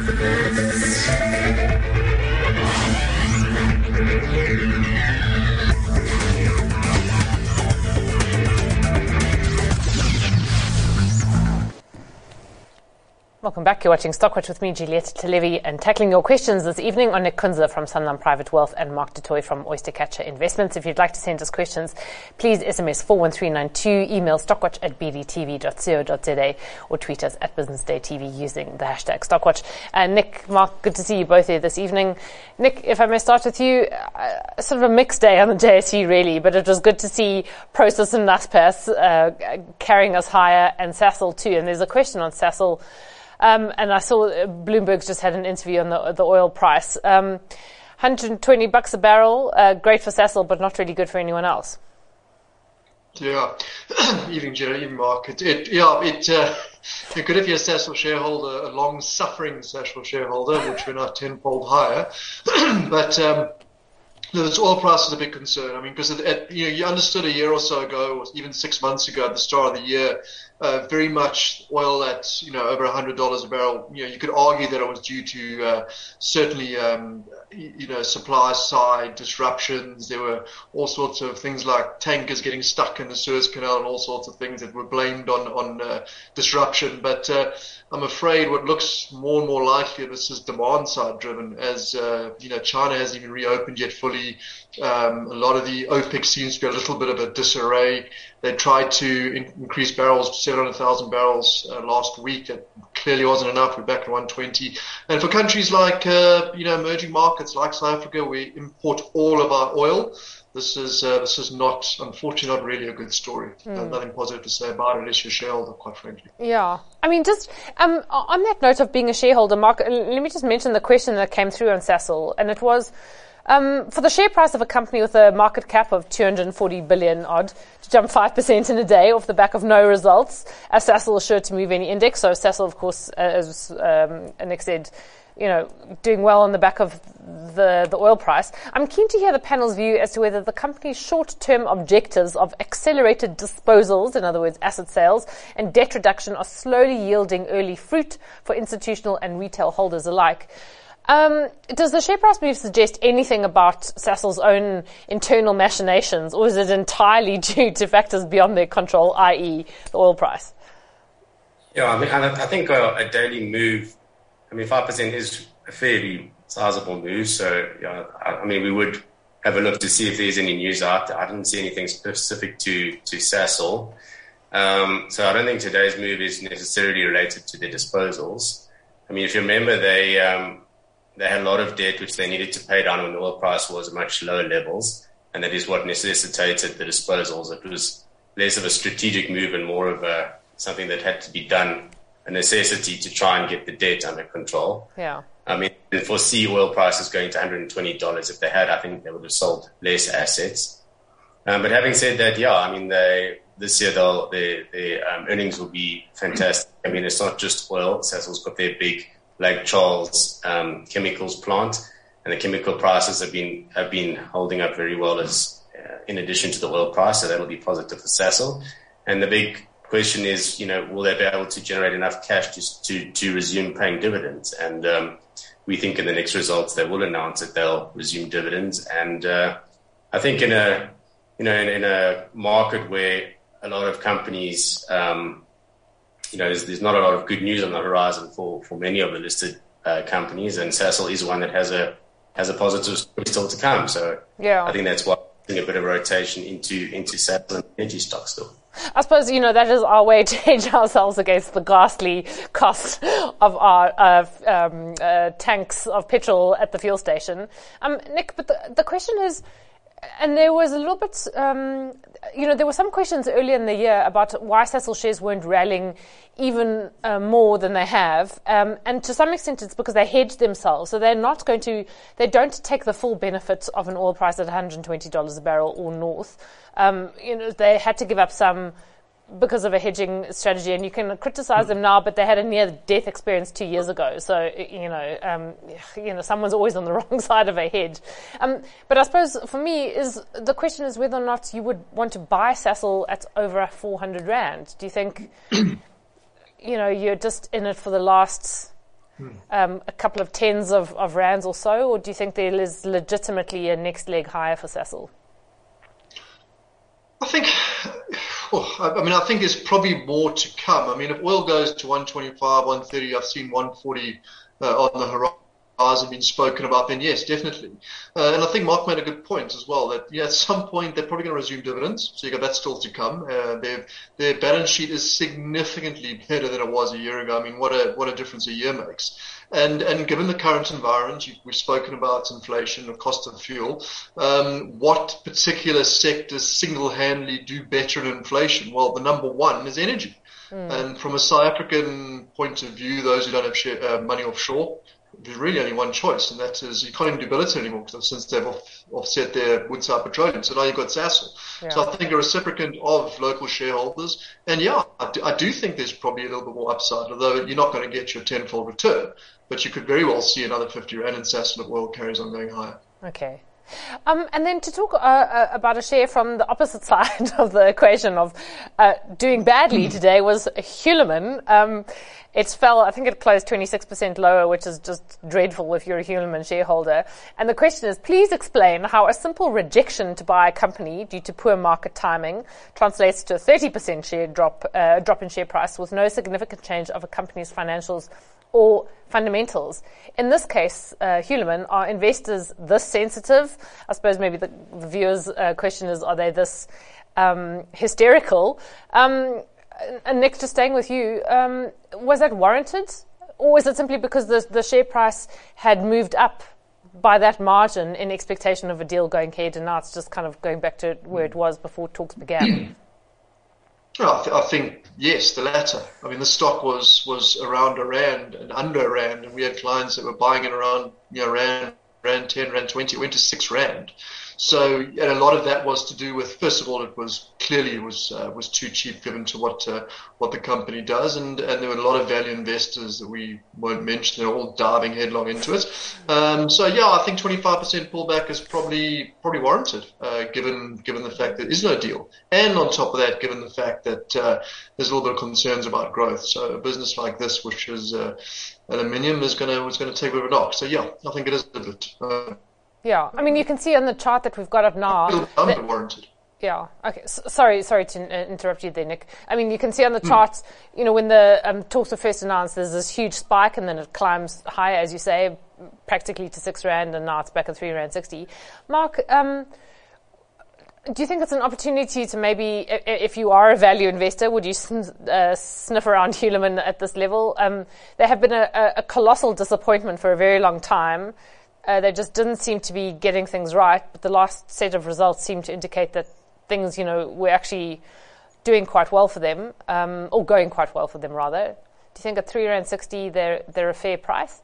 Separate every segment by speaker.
Speaker 1: Welcome back. You're watching Stockwatch with me, Juliette Televi, and tackling your questions this evening on Nick Kunze from Sanlam Private Wealth and Mark du Toit from Oystercatcher Investments. If you'd like to send us questions, please SMS 41392, email stockwatch@bdtv.co.za, or tweet us at Business Day TV using the hashtag Stockwatch. Nick, Mark, good to see you both here this evening. Nick, if I may start with you, sort of a mixed day on the JSE really, but it was good to see Prosus and Naspers carrying us higher, and Sasol too. And there's a question on Sasol. And I saw Bloomberg's just had an interview on the oil price. $120 a barrel, great for Sasol, but not really good for anyone else.
Speaker 2: Yeah, even Jerry, even Mark. Good if you're a Sasol shareholder, a long-suffering Sasol shareholder, which we're now tenfold higher. But this oil price is a big concern. I mean, because you understood a year or so ago, or even 6 months ago, at the start of the year, very much oil at over $100 a barrel. You could argue that it was due to certainly supply side disruptions. There were all sorts of things like tankers getting stuck in the Suez Canal and all sorts of things that were blamed on disruption. But I'm afraid what looks more and more likely, this is demand side driven, as China hasn't even reopened yet fully. A lot of the OPEC seems to be a little bit of a disarray. They tried to increase barrels to 700,000 barrels last week. It clearly wasn't enough. We're back at 120. And for countries like emerging markets like South Africa, we import all of our oil. This is not, unfortunately, not really a good story. Nothing positive to say about it as your shareholder, quite frankly.
Speaker 1: Yeah. I mean, just on that note of being a shareholder, Mark, let me just mention the question that came through on Sasol, and it was, for the share price of a company with a market cap of 240 billion odd to jump 5% in a day off the back of no results, as Sasol is sure to move any index. So Sasol, of course, as Nick said, doing well on the back of the oil price. I'm keen to hear the panel's view as to whether the company's short-term objectives of accelerated disposals, in other words, asset sales, and debt reduction are slowly yielding early fruit for institutional and retail holders alike. Does the share price move suggest anything about Sasol's own internal machinations, or is it entirely due to factors beyond their control, i.e. the oil price?
Speaker 3: Yeah, I think a daily move, 5% is a fairly sizable move. So, we would have a look to see if there's any news out there. I didn't see anything specific to Sasol. So I don't think today's move is necessarily related to their disposals. If you remember, they had a lot of debt which they needed to pay down when the oil price was at much lower levels, and that is what necessitated the disposals. It was less of a strategic move and more of something that had to be done, a necessity to try and get the debt under control.
Speaker 1: Yeah.
Speaker 3: They foresee oil prices going to $120. If they had, I think they would have sold less assets. But having said that, this year their earnings will be fantastic. It's not just oil. Sasol's got their big Lake Charles chemicals plant, and the chemical prices have been holding up very well as in addition to the oil price, so that'll be positive for Sasol. And the big question is, will they be able to generate enough cash just to resume paying dividends? And we think in the next results they will announce that they'll resume dividends. And I think in a market where a lot of companies there's not a lot of good news on the horizon for many of the listed companies, and Sasol is one that has a positive story still to come. So yeah, I think that's why we're seeing a bit of rotation into Sasol and energy stocks still.
Speaker 1: I suppose, that is our way to hedge ourselves against the ghastly cost of our tanks of petrol at the fuel station. Nick, but the question is, and there was a little bit, there were some questions earlier in the year about why Sasol shares weren't rallying even more than they have. And to some extent, it's because they hedged themselves. So they don't take the full benefit of an oil price at $120 a barrel or north. They had to give up some because of a hedging strategy, and you can criticize them now, but they had a near-death experience 2 years ago. So, someone's always on the wrong side of a hedge. But I suppose for me, the question is whether or not you would want to buy Sasol at over 400 Rand. Do you think, you're just in it for the last a couple of tens of rands or so, or do you think there is legitimately a next leg higher for Sasol?
Speaker 2: I think there's probably more to come. I mean, if oil goes to 125, 130, I've seen 140 on the horizon being spoken about, then yes, definitely. And I think Mark made a good point as well, that at some point they're probably going to resume dividends. So you got that still to come. Their balance sheet is significantly better than it was a year ago. I mean, what a difference a year makes. And given the current environment, we've spoken about inflation, the cost of fuel, what particular sectors single-handedly do better in inflation? Well, the number one is energy. And from a South African point of view, those who don't have money offshore, there's really only one choice, and that is you can't even do Billiton anymore since they've offset their Woodside Petroleum. So now you've got Sasol. Yeah. So I think a reciprocant of local shareholders. And I do think there's probably a little bit more upside, although you're not going to get your tenfold return. But you could very well see another 50 rand in Sasol if oil carries on going higher.
Speaker 1: Okay. And then to talk about a share from the opposite side of the equation of doing badly today was Hulamin. It fell, I think it closed 26% lower, which is just dreadful if you're a Hulamin shareholder. And the question is, please explain how a simple rejection to buy a company due to poor market timing translates to a 30% share drop in share price with no significant change of a company's financials or fundamentals. In this case, Hulamin, are investors this sensitive? I suppose maybe the viewer's question is, are they this hysterical? And Nick, just staying with you, was that warranted? Or is it simply because the share price had moved up by that margin in expectation of a deal going ahead, and now it's just kind of going back to where it was before talks began?
Speaker 2: I think, yes, the latter. I mean, the stock was around a rand and under a rand, and we had clients that were buying it around rand 10, rand 20. It went to 6 rand. So, and a lot of that was to do with, first of all, it was too cheap given to what the company does, and there were a lot of value investors that we won't mention. They're all diving headlong into it. I think 25% pullback is probably warranted, given the fact that there is no deal, and on top of that, given the fact that there's a little bit of concerns about growth. So a business like this, which is aluminium, is going to take a bit of a knock. So I think it is a bit.
Speaker 1: Yeah, I mean, you can see on the chart that we've got up now.
Speaker 2: Warranted.
Speaker 1: Yeah. Okay. Sorry to interrupt you there, Nick. I mean, you can see on the charts, when the talks were first announced, there's this huge spike, and then it climbs higher, as you say, practically to 6 rand, and now it's back at 3.60 rand. Mark, do you think it's an opportunity to maybe, if you are a value investor, would you sniff around Hulamin at this level? They have been a colossal disappointment for a very long time. They just didn't seem to be getting things right, but the last set of results seem to indicate that things, were actually doing quite well for them, or going quite well for them, rather. Do you think at 3.60 rand they're a fair price?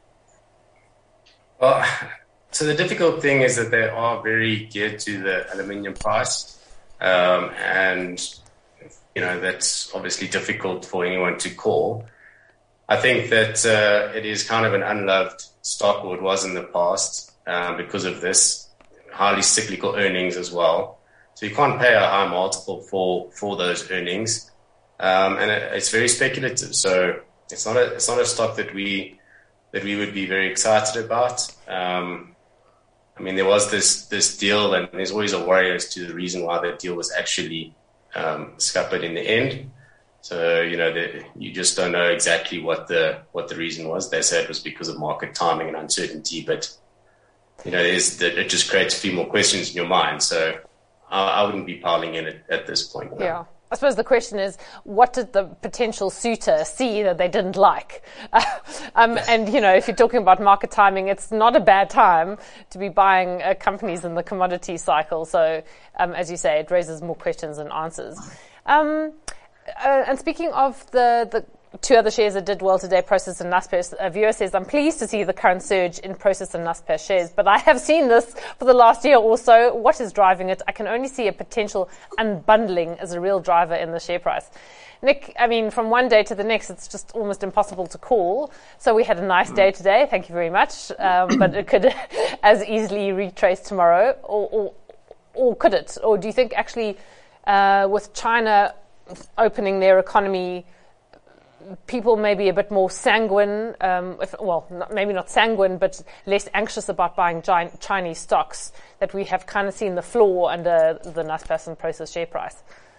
Speaker 3: Well, so the difficult thing is that they are very geared to the aluminium price, and that's obviously difficult for anyone to call. I think that it is kind of an unloved stock, or it was in the past, because of this highly cyclical earnings as well. So you can't pay a high multiple for those earnings, and it's very speculative. So it's not a stock that we would be very excited about. I mean, there was this deal, and there's always a worry as to the reason why that deal was actually scuppered in the end. So, you just don't know exactly what the reason was. They said it was because of market timing and uncertainty, but, it just creates a few more questions in your mind. So I wouldn't be piling in at this point. No.
Speaker 1: Yeah. I suppose the question is, what did the potential suitor see that they didn't like? And, if you're talking about market timing, it's not a bad time to be buying companies in the commodity cycle. So, as you say, it raises more questions than answers. And speaking of the two other shares that did well today, Prosus and Naspers, a viewer says, I'm pleased to see the current surge in Prosus and Naspers shares, but I have seen this for the last year or so. What is driving it? I can only see a potential unbundling as a real driver in the share price. Nick, I mean, from one day to the next, it's just almost impossible to call. So we had a nice day today. Thank you very much. But it could as easily retrace tomorrow, or could it? Or do you think actually with China opening their economy people may be a bit more sanguine, maybe not sanguine, but less anxious about buying Chinese stocks, that we have kind of seen the floor under the Naspers and Prosus share price?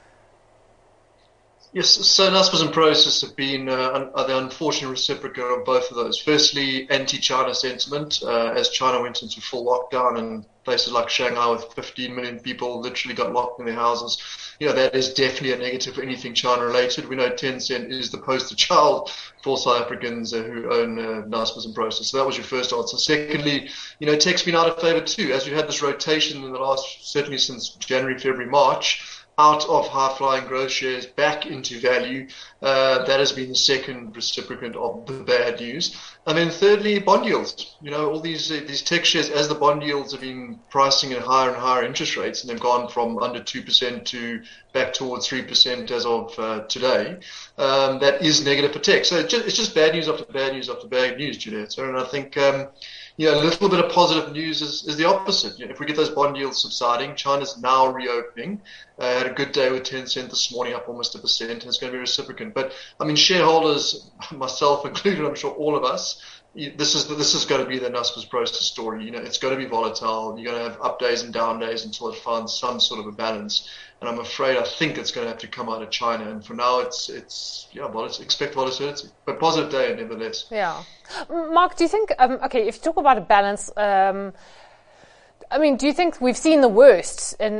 Speaker 2: Yes, so Naspers and Prosus have been the unfortunate reciprocate of both of those. Firstly, anti-China sentiment, as China went into full lockdown and places like Shanghai with 15 million people literally got locked in their houses. That is definitely a negative for anything China-related. We know Tencent is the poster child for South Africans who own Naspers and Prosus. So that was your first answer. Secondly, tech's been out of favor too. As we've had this rotation in the last, certainly since January, February, March, out of high-flying growth shares back into value. That has been the second reciprocant of the bad news. And then thirdly, bond yields. All these tech shares, as the bond yields have been pricing at higher and higher interest rates, and they've gone from under 2% to back towards 3% as of today, that is negative for tech. So it's just bad news after bad news after bad news, Juliet. And I think a little bit of positive news is the opposite. If we get those bond yields subsiding, China's now reopening. Had a good day with Tencent this morning, up almost 1%, and it's going to be reciprocant. But shareholders, myself included, I'm sure all of us, this is going to be the Naspers Prosus story. It's going to be volatile. You're going to have up days and down days until it finds some sort of a balance. And I'm afraid I think it's going to have to come out of China. And for now, expect volatility, but positive day nevertheless.
Speaker 1: Yeah, Mark, do you think? If you talk about a balance, do you think we've seen the worst in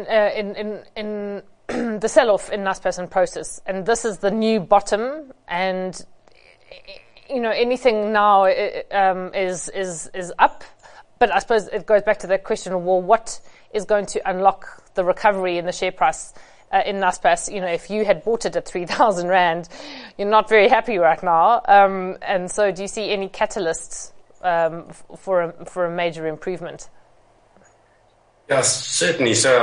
Speaker 1: the sell-off in Naspers and Prosus, and this is the new bottom, and anything now is up? But I suppose it goes back to that question: well, what is going to unlock the recovery in the share price in Naspers? If you had bought it at 3,000 Rand, you're not very happy right now. And so, do you see any catalysts for a major improvement?
Speaker 3: Yes, certainly. So,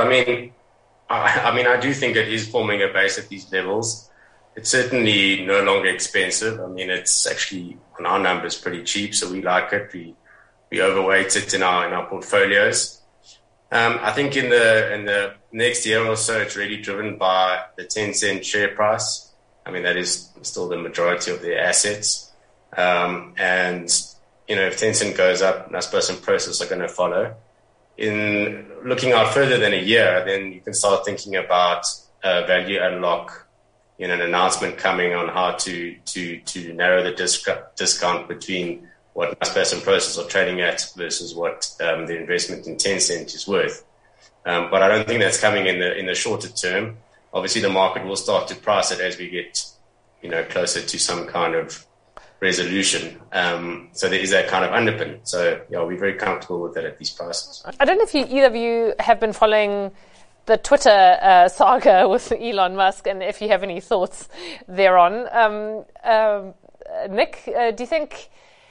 Speaker 3: I do think it is forming a base at these levels. It's certainly no longer expensive. It's actually on our numbers pretty cheap, so we like it. We overweight it in our portfolios. I think in the next year or so, it's really driven by the Tencent share price. That is still the majority of their assets. And if Tencent goes up, Naspers and Prosus are going to follow. In looking out further than a year, then you can start thinking about value unlock, an announcement coming on how to narrow the discount between what Naspers and Prosus are trading at versus what the investment in Tencent is worth. But I don't think that's coming in the shorter term. Obviously, the market will start to price it as we get, closer to some kind of resolution. So there is that kind of underpin. So, we're very comfortable with that at these prices.
Speaker 1: I don't know if either of you have been following the Twitter saga with Elon Musk, and if you have any thoughts thereon. Nick, do you think...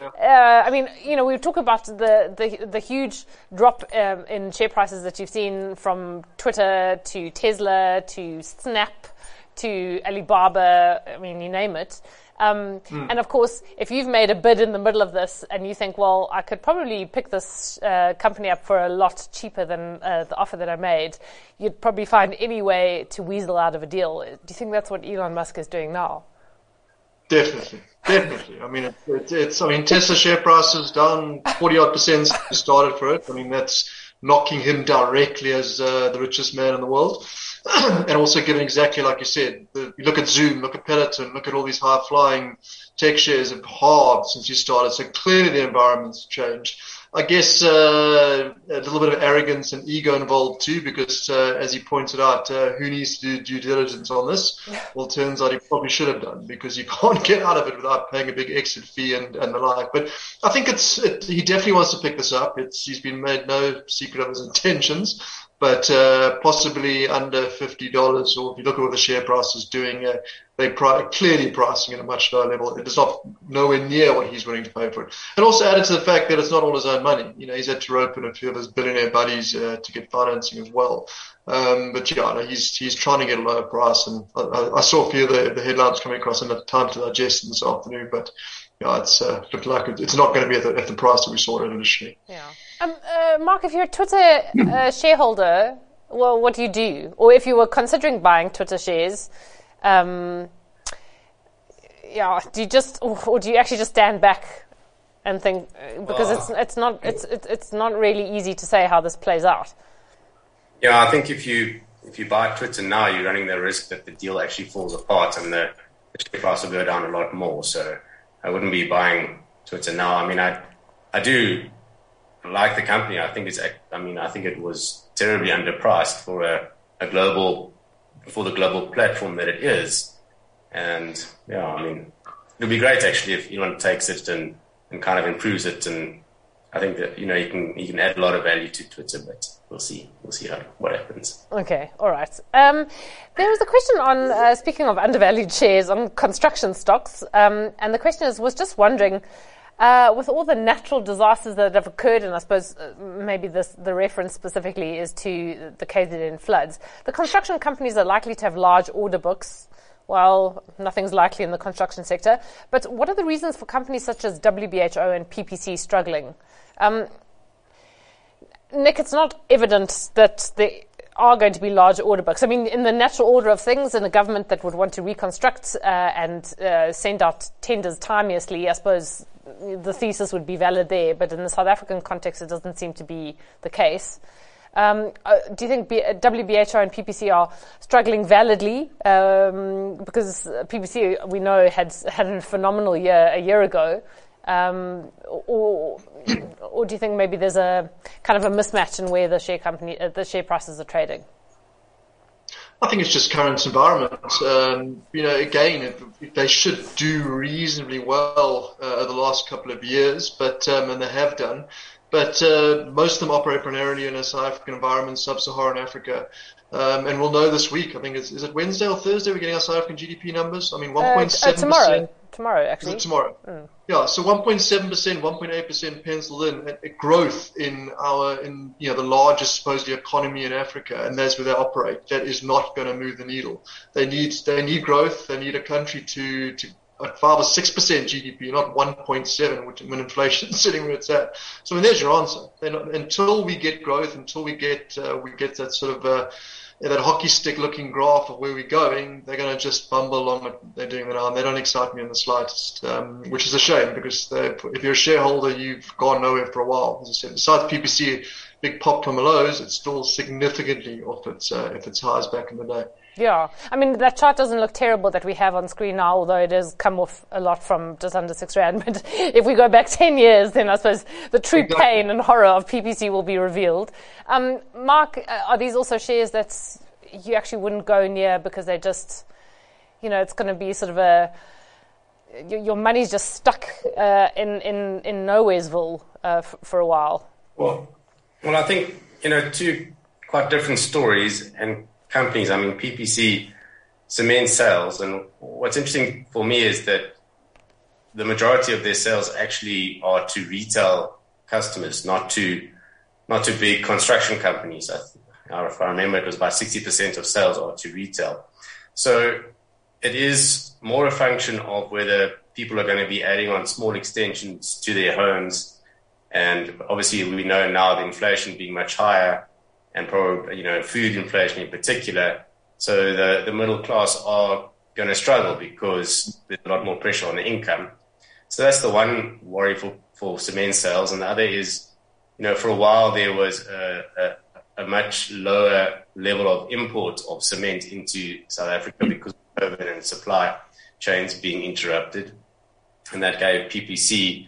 Speaker 1: we talk about the huge drop in share prices that you've seen from Twitter to Tesla to Snap to Alibaba. You name it. And of course, if you've made a bid in the middle of this and you think, well, I could probably pick this company up for a lot cheaper than the offer that I made, you'd probably find any way to weasel out of a deal. Do you think that's what Elon Musk is doing now?
Speaker 2: Definitely. Tesla share price is down 40-odd% since he started for it. That's knocking him directly as the richest man in the world. And also given exactly like you said, you look at Zoom, look at Peloton, look at all these high-flying tech shares have halved since you started. So clearly the environment's changed. I guess a little bit of arrogance and ego involved too, because as he pointed out, who needs to do due diligence on this? Well, it turns out he probably should have done, because you can't get out of it without paying a big exit fee and the like. But I think he definitely wants to pick this up. He's been made no secret of his intentions, but possibly under $50, or if you look at what the share price is doing, they're clearly pricing at a much lower level. It is not nowhere near what he's willing to pay for it. And also added to the fact that it's not all his own money. He's had to rope in a few of his billionaire buddies to get financing as well. He's trying to get a lower price. And I saw a few of the headlines coming across in the Time to Digest this afternoon, but it's looked like it's not going to be at the price that we saw it initially.
Speaker 1: Yeah. Mark, if you're a Twitter shareholder, well, what do you do? Or if you were considering buying Twitter shares, yeah, do you just, or do you actually just stand back and think, because it's not really easy to say how this plays out?
Speaker 3: Yeah, I think if you buy Twitter now, you're running the risk that the deal actually falls apart and the share price will go down a lot more. So I wouldn't be buying Twitter now. I mean, I do like the company. I think it was terribly underpriced for the global platform that it is. And yeah, I mean, it would be great actually if Elon takes it and kind of improves it. And I think that, you can add a lot of value to Twitter, but we'll see what happens.
Speaker 1: Okay, all right. There was a question on, speaking of undervalued shares, on construction stocks. And the question was just wondering, with all the natural disasters that have occurred, and I suppose maybe the reference specifically is to the KZN floods, the construction companies are likely to have large order books. Well, nothing's likely in the construction sector. But what are the reasons for companies such as WBHO and PPC struggling? Nick, it's not evident that there are going to be large order books. I mean, in the natural order of things, in a government that would want to reconstruct and send out tenders timeously, I suppose the thesis would be valid there. But in the South African context, it doesn't seem to be the case. Do you think WBHO and PPC are struggling validly? Because PPC, we know, had a phenomenal year a year ago. Or do you think maybe there's a kind of a mismatch in where the share prices are trading?
Speaker 2: I think it's just current environment. Again, they should do reasonably well over the last couple of years, but and they have done. But most of them operate primarily in a South African environment, sub-Saharan Africa. And we'll know this week. I think is it Wednesday or Thursday we're getting our South African GDP numbers? I mean, 1.7%.
Speaker 1: Tomorrow, actually.
Speaker 2: Is it tomorrow? Yeah, so 1.7%, 1.8% penciled in growth in the largest supposedly economy in Africa, and that's where they operate. That is not going to move the needle. They need growth. They need a country to 5 or 6% GDP, not 1.7, when inflation is sitting where it's at. So there's your answer. Until we get growth, until we get that sort of that hockey stick looking graph of where we're going, they're going to just bumble along what they're doing now, and they don't excite me in the slightest, which is a shame, because if you're a shareholder, you've gone nowhere for a while. As I said, besides PPC, big pop from the lows, it's still significantly off its highs back in the day.
Speaker 1: Yeah, I mean, that chart doesn't look terrible that we have on screen now, although it has come off a lot from just under R6. But if we go back 10 years, then I suppose the true pain and horror of PPC will be revealed. Mark, are these also shares that you actually wouldn't go near because they're just, it's going to be sort of your money's just stuck in Nowheresville for a while?
Speaker 3: Well, I think, two quite different stories and companies. I mean, PPC cement sales, and what's interesting for me is that the majority of their sales actually are to retail customers, not to big construction companies. If I remember, it was about 60% of sales are to retail. So it is more a function of whether people are going to be adding on small extensions to their homes. And obviously we know now the inflation being much higher, and probably, food inflation in particular. So the middle class are going to struggle because there's a lot more pressure on the income. So that's the one worry for cement sales. And the other is, for a while there was a much lower level of import of cement into South Africa because of COVID and supply chains being interrupted. And that gave PPC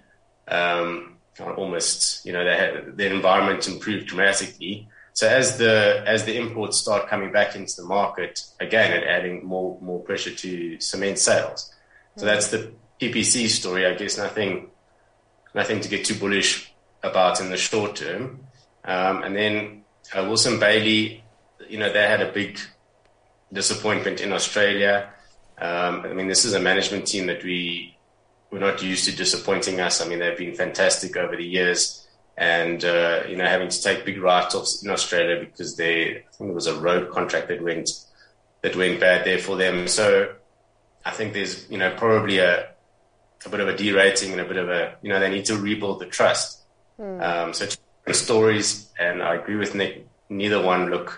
Speaker 3: almost, their environment improved dramatically. So as the imports start coming back into the market, again, it adding more pressure to cement sales. So that's the PPC story. I guess nothing to get too bullish about in the short term. And then Wilson Bailey, they had a big disappointment in Australia. This is a management team that we're not used to disappointing us. I mean, they've been fantastic over the years. And, having to take big write-offs in Australia because I think it was a road contract that went bad there for them. So I think there's, probably a bit of a derating and a bit of they need to rebuild the trust. So the stories, and I agree with Nick, neither one look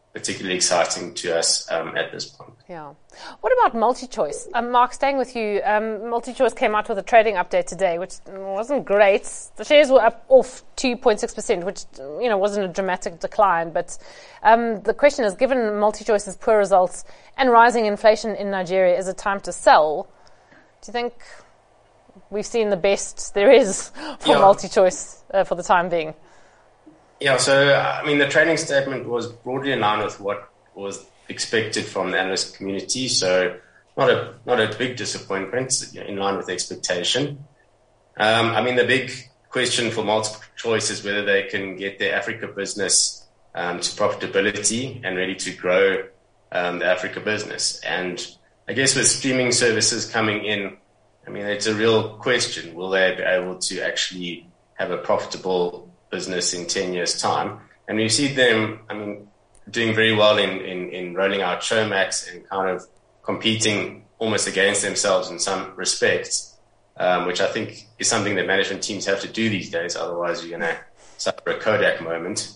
Speaker 3: particularly exciting to us at this point.
Speaker 1: Yeah. What about MultiChoice? Mark, staying with you, MultiChoice came out with a trading update today, which wasn't great. The shares were up off 2.6%, which wasn't a dramatic decline. But the question is, given MultiChoice's poor results and rising inflation in Nigeria, is it time to sell? Do you think we've seen the best there is for MultiChoice for the time being?
Speaker 3: Yeah, so, I mean, the trading statement was broadly in line with what was expected from the analyst community, so not a big disappointment, in line with expectation. I mean, the big question for MultiChoice is whether they can get their Africa business to profitability and ready to grow the Africa business. And I guess with streaming services coming in, I mean, it's a real question. Will they be able to actually have a profitable business in 10 years' time? And we see them, I mean, doing very well in rolling out Showmax and kind of competing almost against themselves in some respects, which I think is something that management teams have to do these days. Otherwise, you're going to suffer a Kodak moment.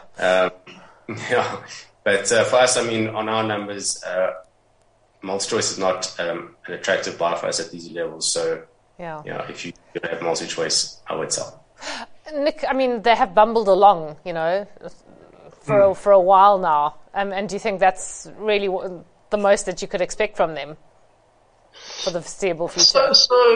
Speaker 3: But for us, I mean, on our numbers, MultiChoice is not an attractive buy for us at these levels. So, if you have MultiChoice, I would sell.
Speaker 1: Nick, I mean, they have bumbled along, for a while now. And do you think that's really the most that you could expect from them for the foreseeable future?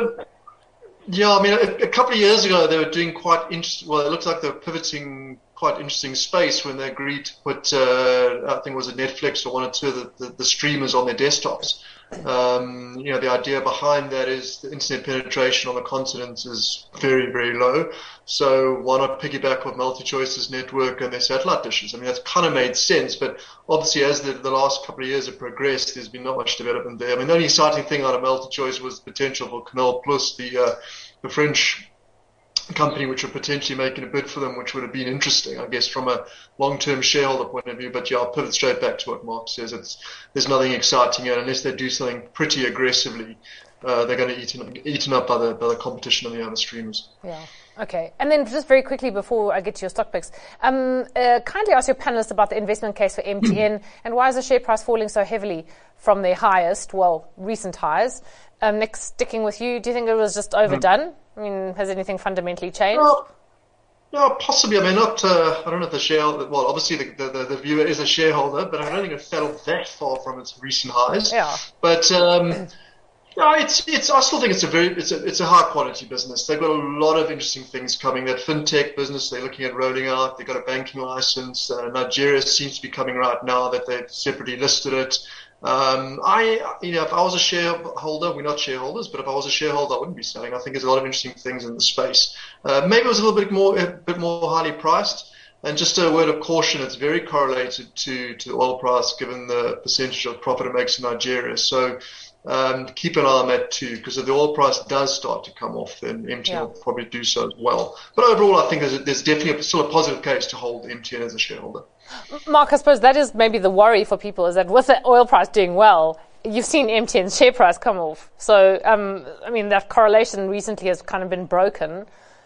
Speaker 2: Yeah, I mean, a couple of years ago, they were doing quite interesting. Well, it looks like they were pivoting quite interesting space when they agreed to put, I think it was a Netflix or one or two of the streamers on their desktops. The idea behind that is the internet penetration on the continent is very, very low. So why not piggyback with MultiChoice's network and their satellite dishes? I mean, that's kind of made sense, but obviously as the last couple of years have progressed, there's been not much development there. I mean, the only exciting thing out of MultiChoice was the potential for Canal Plus, the French company which were potentially making a bid for them, which would have been interesting, I guess, from a long-term shareholder point of view. But yeah, I'll pivot straight back to what Mark says. There's nothing exciting yet unless they do something pretty aggressively. They're going to be eaten up by the competition of the other streamers.
Speaker 1: Yeah. Okay. And then just very quickly before I get to your stock picks, kindly ask your panelists about the investment case for MTN and why is the share price falling so heavily from their recent highs? Nick, sticking with you, do you think it was just overdone? I mean, has anything fundamentally changed?
Speaker 2: No, possibly. I mean, I don't know if the shareholder, well, obviously the viewer is a shareholder, but I don't think it fell that far from its recent highs.
Speaker 1: Yeah.
Speaker 2: But, I still think it's a high quality business. They've got a lot of interesting things coming. That fintech business they're looking at rolling out. They've got a banking license. Nigeria seems to be coming right now that they've separately listed it. If I was a shareholder, we're not shareholders, but if I was a shareholder, I wouldn't be selling. I think there's a lot of interesting things in the space. Maybe it was a bit more highly priced. And just a word of caution, it's very correlated to the oil price given the percentage of profit it makes in Nigeria. So, keep an eye on that too, because if the oil price does start to come off, then MTN will probably do so as well. But overall, I think there's definitely still a positive case to hold MTN as a shareholder.
Speaker 1: Mark, I suppose that is maybe the worry for people is that with the oil price doing well, you've seen MTN's share price come off. So, I mean, that correlation recently has kind of been broken.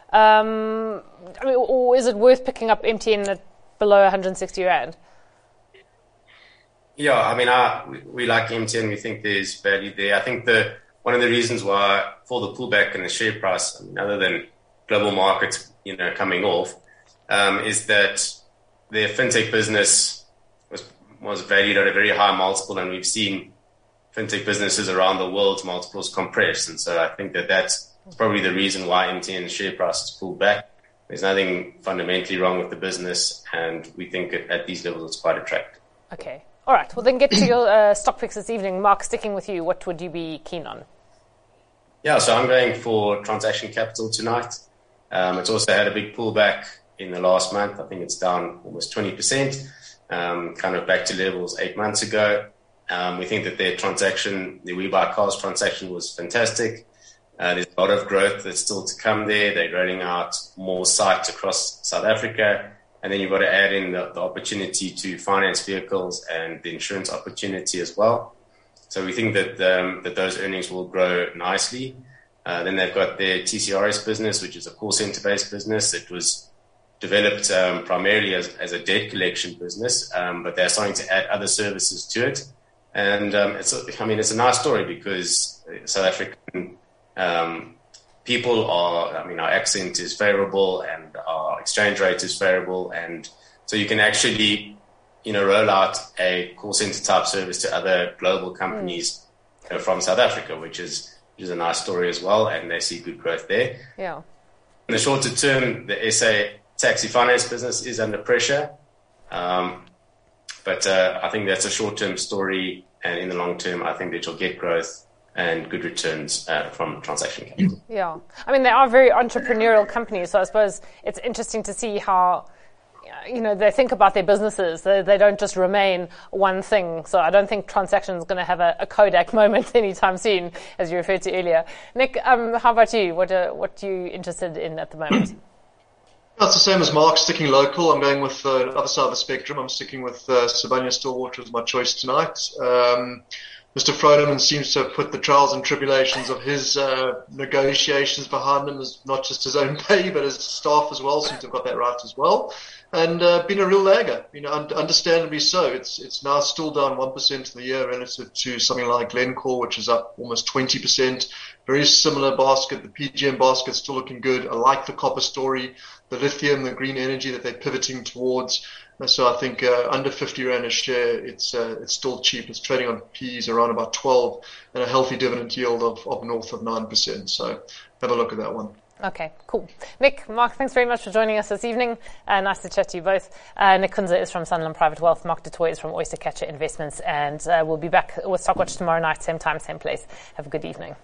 Speaker 1: Or is it worth picking up MTN at below 160 Rand?
Speaker 3: Yeah, I mean, we like MTN. We think there's value there. I think one of the reasons why for the pullback in the share price, I mean, other than global markets, coming off, is that their fintech business was valued at a very high multiple, and we've seen fintech businesses around the world's multiples compress. And so I think that's probably the reason why MTN's share price has pulled back. There's nothing fundamentally wrong with the business, and we think at these levels it's quite attractive.
Speaker 1: Okay. All right. Well, then get to your stock picks this evening. Mark, sticking with you, what would you be keen on?
Speaker 3: Yeah, so I'm going for Transaction Capital tonight. It's also had a big pullback in the last month. I think it's down almost 20%, kind of back to levels 8 months ago. We think that their WeBuyCars transaction was fantastic. There's a lot of growth that's still to come there. They're rolling out more sites across South Africa. And then you've got to add in the opportunity to finance vehicles and the insurance opportunity as well. So we think that those earnings will grow nicely. Then they've got their TCRS business, which is a call center-based business. It was developed primarily as a debt collection business, but they're starting to add other services to it. And it's a nice story because South African people are, our accent is favorable and our exchange rate is favorable. And so you can actually, roll out a call center type service to other global companies from South Africa, which is a nice story as well. And they see good growth there.
Speaker 1: Yeah.
Speaker 3: In the shorter term, the SA taxi finance business is under pressure. But I think that's a short-term story. And in the long term, I think that you'll get growth and good returns from transaction capital.
Speaker 1: Yeah. They are very entrepreneurial companies, so I suppose it's interesting to see how, they think about their businesses. They don't just remain one thing. So I don't think transaction is going to have a Kodak moment anytime soon, as you referred to earlier. Nick, how about you? What are you interested in at the moment?
Speaker 2: It's the same as Mark, sticking local. I'm going with the other side of the spectrum. I'm sticking with Sibanye-Stillwater as my choice tonight. Mr. Frodeman seems to have put the trials and tribulations of his negotiations behind him, as not just his own pay, but his staff as well. Seems to have got that right as well. And been a real lagger, understandably so. It's now still down 1% in the year relative to something like Glencore, which is up almost 20%. Very similar basket. The PGM basket's still looking good. I like the copper story, the lithium, the green energy that they're pivoting towards. So I think under 50 Rand a share, it's still cheap. It's trading on P's around about 12 and a healthy dividend yield of north of 9%. So have a look at that one.
Speaker 1: Okay, cool. Nick, Mark, thanks very much for joining us this evening. Nice to chat to you both. Nick Kunze is from Sanlam Private Wealth. Mark du Toit is from Oystercatcher Investments. And we'll be back with Stockwatch tomorrow night, same time, same place. Have a good evening.